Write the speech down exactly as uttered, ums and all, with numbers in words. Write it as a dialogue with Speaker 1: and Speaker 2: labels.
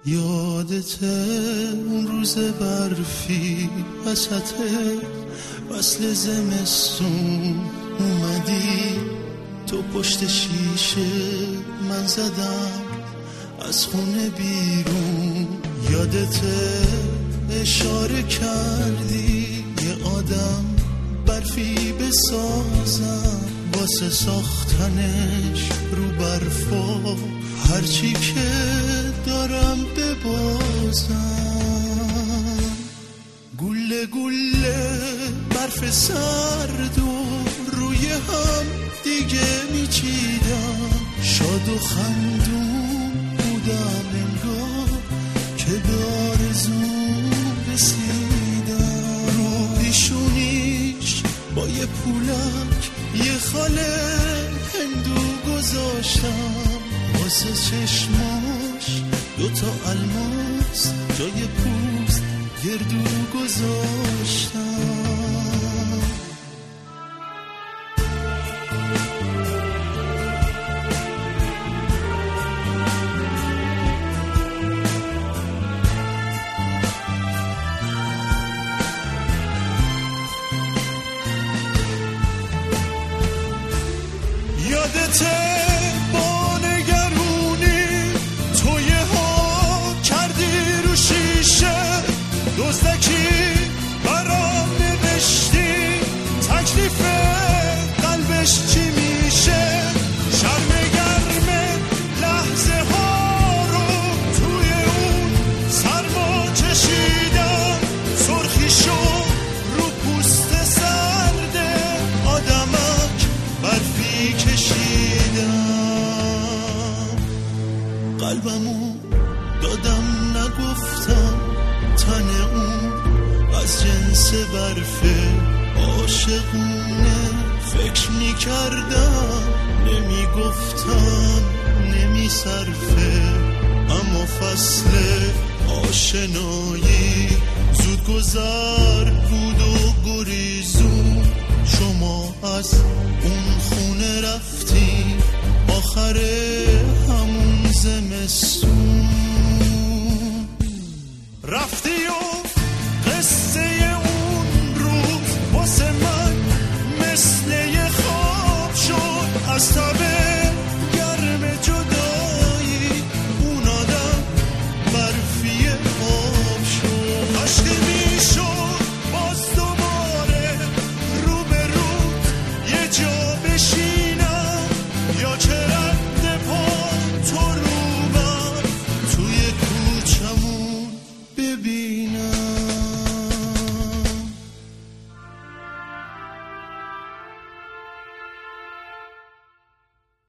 Speaker 1: یادته اون روز برفی وسط فصل زمستون اومدی تو پشت شیشه من زدم از خونه بیرون. یادته اشاره کردی یه آدم برفی بسازم واسه ساختنش رو برفا هرچی که دارم ببازم. گله گله برف سرد و روی هم دیگه میچیدم. شاد و خندون بودم انگار که به آرزوم رسیدم. رو پیشونیش با یه پولک یه خاله هندو گذاشتم واسه چشماش دوتا الماس جای پوست گردو گذاشتم. یادته با نگرونی توی ها کردی رو شیشه دزدکی برام نوشتی تکلیف قلبش چی میشه. شرم گرم لحظه ها رو توی اون سرما کشیدم. سرخی شد رو پوست سرد آدمک برفی کشیدم. قلبمو دادم نگفتم تن اون از جنس برفه عاشقونه. فکر میکردم نمیگفتم نمیصرفه اما فصل آشنایی زود گذر بود و گریزون. شما از اون خونه رفتی آخر همون زمستون رفتی و قصه اون روز واسه من مثل یه خواب شد. از تبه گرم جدایی اون آدم برفی آب شد. عشقی میشد باز دوباره رو به رو یه جا بشینم یا چه رد پا تو رو من توی کوچمون ببینم.